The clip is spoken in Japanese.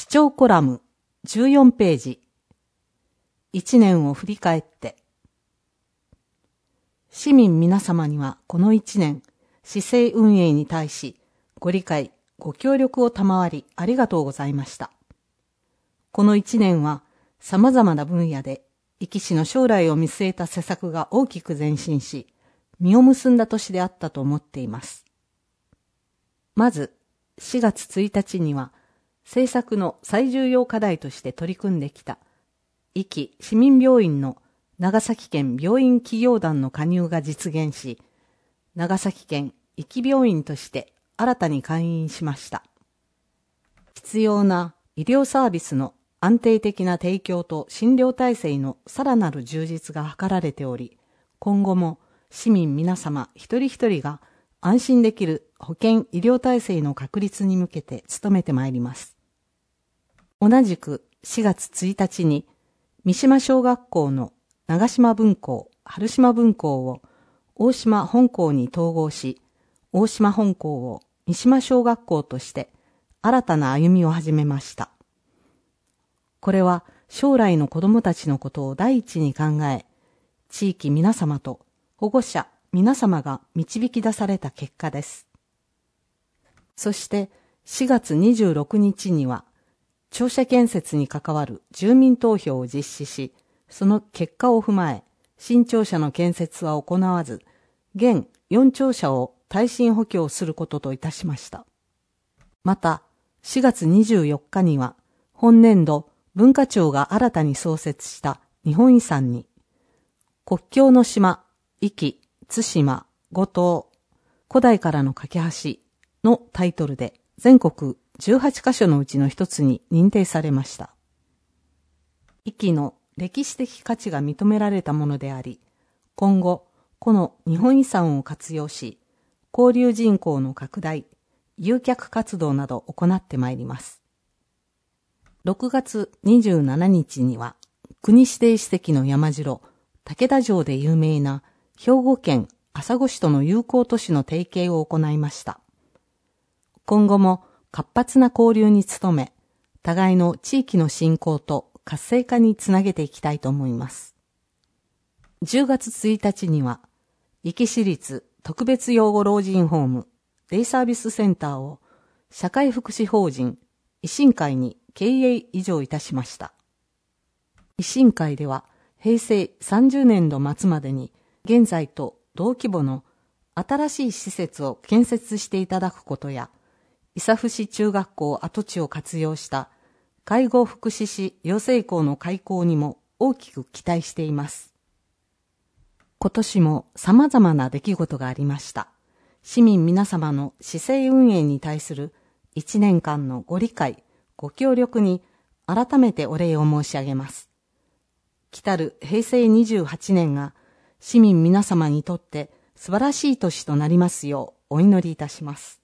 聴コラム14ページ。1年を振り返って。市民皆様にはこの1年、市政運営に対しご理解、ご協力を賜りありがとうございました。この1年は様々な分野で壱岐市の将来を見据えた施策が大きく前進し、実を結んだ年であったと思っています。まず、4月1日には、政策の最重要課題として取り組んできた、壱岐市民病院の長崎県病院企業団の加入が実現し、長崎県壱岐病院として新たに開院しました。必要な医療サービスの安定的な提供と診療体制のさらなる充実が図られており、今後も市民皆様一人一人が安心できる保健医療体制の確立に向けて努めてまいります。同じく4月1日に三島小学校の長島分校、春島分校を大島本校に統合し、大島本校を三島小学校として新たな歩みを始めました。これは将来の子どもたちのことを第一に考え、地域皆様と保護者皆様が導き出された結果です。そして4月26日には、庁舎建設に関わる住民投票を実施し、その結果を踏まえ、新庁舎の建設は行わず、現4庁舎を耐震補強することといたしました。また、4月24日には、本年度文化庁が新たに創設した日本遺産に、国境の島、壱岐、対馬、五島、古代からの架け橋のタイトルで全国18カ所のうちの一つに認定されました。壱岐の歴史的価値が認められたものであり、今後、この日本遺産を活用し、交流人口の拡大、誘客活動などを行ってまいります。6月27日には、国指定史跡の山城、竹田城で有名な兵庫県朝来市との友好都市の提携を行いました。今後も活発な交流に努め、互いの地域の振興と活性化につなげていきたいと思います。10月1日には、壱岐市立特別養護老人ホーム、デイサービスセンターを社会福祉法人維新会に経営移譲いたしました。維新会では、平成30年度末までに現在と同規模の新しい施設を建設していただくことや、伊佐伏中学校跡地を活用した介護福祉士養成校の開校にも大きく期待しています。今年も様々な出来事がありました。市民皆様の市政運営に対する1年間のご理解、ご協力に改めてお礼を申し上げます。来たる平成28年が市民皆様にとって素晴らしい年となりますようお祈りいたします。